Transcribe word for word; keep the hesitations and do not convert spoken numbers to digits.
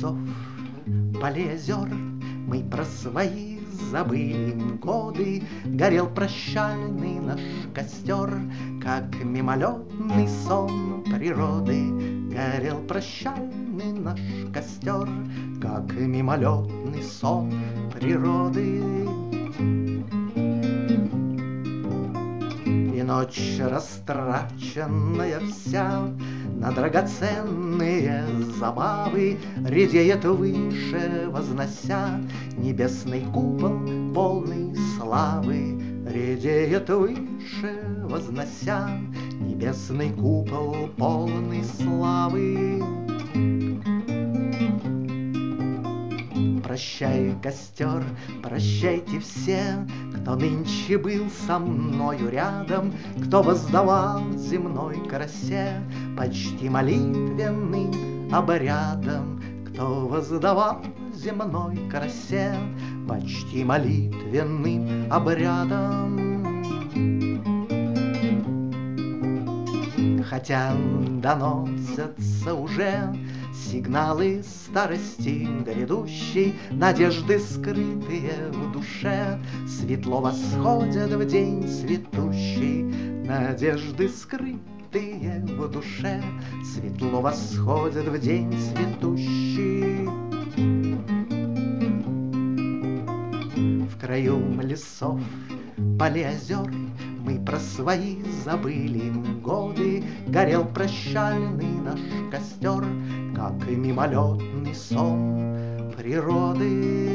лесов, полей озер мы про свои забыли годы. Горел прощальный наш костер, как мимолетный сон природы. Горел прощальный наш костер, как мимолетный сон природы. И ночь растраченная вся на драгоценные забавы редеет выше, вознося небесный купол полный славы. Редеет выше, вознося небесный купол полный славы. Прощай, костер, прощайте все, кто нынче был со мною рядом, кто воздавал земной красе почти молитвенным обрядом, кто воздавал земной красе почти молитвенным обрядом. Хотя доносятся уже сигналы старости грядущей, надежды, скрытые в душе, светло восходят в день светущий. Надежды, скрытые в душе, светло восходят в день светущий. В краю лесов, полей озер мы про свои забыли годы. Горел прощальный наш костер, как и мимолетный сон природы.